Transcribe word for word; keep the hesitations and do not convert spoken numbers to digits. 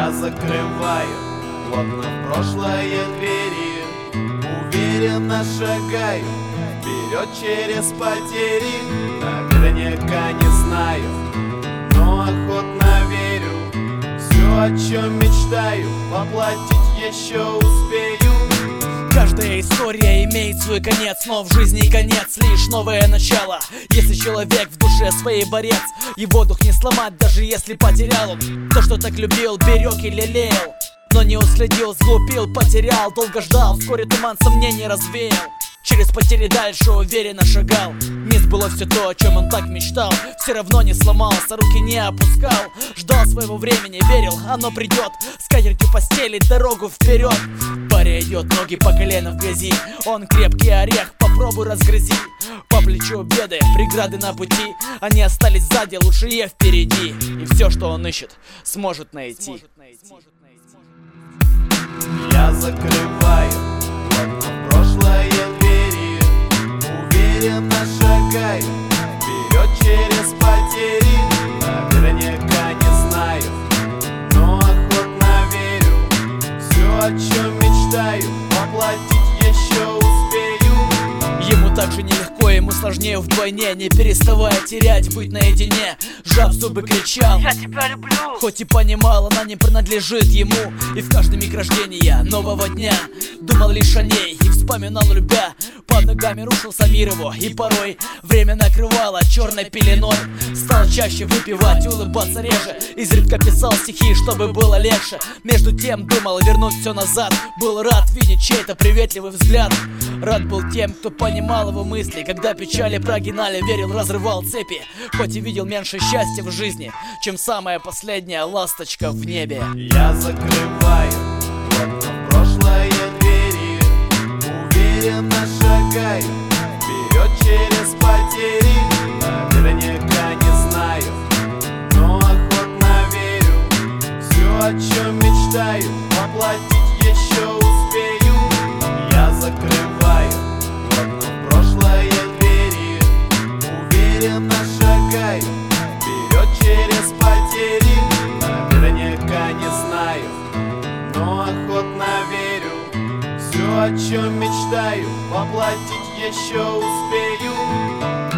Я закрываю плотно в прошлое двери, уверенно шагаю вперед через потери. Наверняка не знаю, но охотно верю. Все, о чем мечтаю, воплотить еще успею. Каждая история имеет свой конец, но в жизни конец лишь новое начало. Если человек в душе своей борец, его дух не сломать, даже если потерял он то, что так любил, берег и лелеял. Но не уследил, сглупил, потерял, долго ждал, вскоре туман сомнений развеял. Через потери дальше уверенно шагал. Не сбылось все то, о чем он так мечтал. Все равно не сломался, руки не опускал. Ждал своего времени, верил, оно придет. С катертью постели дорогу вперед. Паря идет, ноги по колено в грязи. Он крепкий орех, попробуй разгрызи. По плечу беды, преграды на пути. Они остались сзади, лучше я впереди. И все, что он ищет, сможет найти. Я закрываю плотно в прошлое двери, уверенно шагаю вперед через потери. Наверняка не знаю, но охотно верю. Все, о чем мечтаю, воплотить еще успею. Ему так же нелегко, ему сложнее вдвойне. Не переставая терять, быть наедине. Сжав зубы, кричал: я тебя люблю. Хоть и понимал, она не принадлежит ему. И в каждый миг рождения нового дня думал лишь о ней и вспоминал, любя. Под ногами рушился мир его, и порой время накрывало черной пеленой. Стал чаще выпивать, улыбаться реже, изредка писал стихи, чтобы было легче. Между тем думал вернуть все назад. Был рад видеть чей-то приветливый взгляд. Рад был тем, кто понимал его мысли. Когда печали прогинали, верил, разрывал цепи. Хоть и видел меньше счастья в жизни, чем самая последняя ласточка в небе. Я закрываю плотно в прошлое двери, уверенно шагаю вперед через потери. Наверняка не знаю, но охотно верю. Все, о чем мечтаю, воплотить еще успею. Я закрываю плотно в прошлое двери, уверенно шагаю вперед через потери. Наверняка не знаю, но охотно верю. Все, о чем мечтаю, воплотить еще успею.